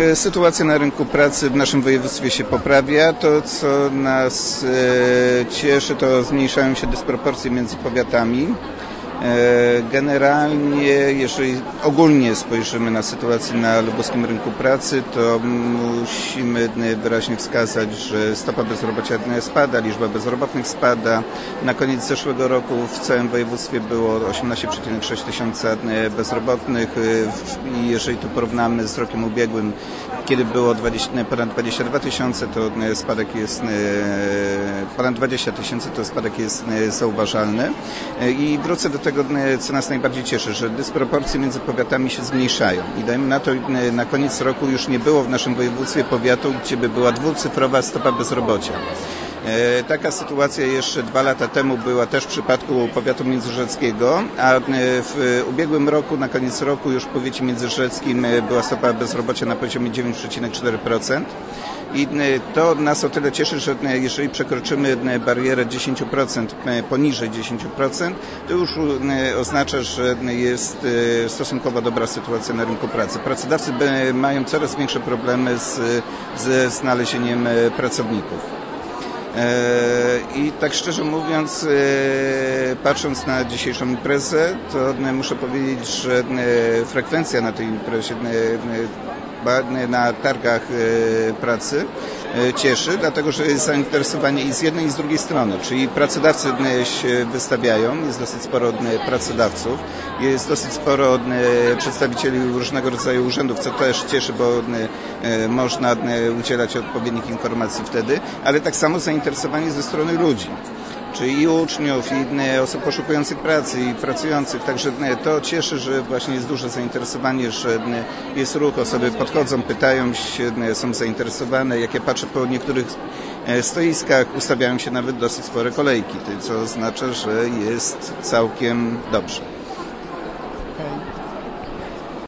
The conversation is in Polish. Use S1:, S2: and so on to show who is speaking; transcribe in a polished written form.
S1: sytuacja na rynku pracy w naszym województwie się poprawia. To, co nas cieszy, to zmniejszają się dysproporcje między powiatami. Generalnie, jeżeli ogólnie spojrzymy na sytuację na lubuskim rynku pracy, to musimy wyraźnie wskazać, że stopa bezrobocia spada, liczba bezrobotnych spada. Na koniec zeszłego roku w całym województwie było 18,6 tysiąca bezrobotnych i jeżeli to porównamy z rokiem ubiegłym, kiedy było ponad 22 tysiące, to spadek jest ponad 20 tysięcy, to spadek jest zauważalny. I wrócę do tego, co nas najbardziej cieszy, że dysproporcje między powiatami się zmniejszają. I dajmy na to, na koniec roku już nie było w naszym województwie powiatu, gdzie by była dwucyfrowa stopa bezrobocia. Taka sytuacja jeszcze 2 lata temu była też w przypadku powiatu międzyrzeckiego, a w ubiegłym roku, na koniec roku już w powiecie międzyrzeckim była stopa bezrobocia na poziomie 9,4%. I to nas o tyle cieszy, że jeżeli przekroczymy barierę 10%, poniżej 10%, to już oznacza, że jest stosunkowo dobra sytuacja na rynku pracy. Pracodawcy mają coraz większe problemy ze znalezieniem pracowników. I tak szczerze mówiąc, patrząc na dzisiejszą imprezę, to muszę powiedzieć, że frekwencja na tej imprezie, na targach pracy cieszy, dlatego że jest zainteresowanie i z jednej i z drugiej strony, czyli pracodawcy się wystawiają, jest dosyć sporo pracodawców, jest dosyć sporo przedstawicieli różnego rodzaju urzędów, co też cieszy, bo można udzielać odpowiednich informacji wtedy, ale tak samo zainteresowanie ze strony ludzi, czyli i uczniów, i osób poszukujących pracy, i pracujących. Także to cieszy, że właśnie jest duże zainteresowanie, że jest ruch, osoby podchodzą, pytają się, są zainteresowane. Jak ja patrzę po niektórych stoiskach, ustawiają się nawet dosyć spore kolejki, co oznacza, że jest całkiem dobrze.
S2: Okay.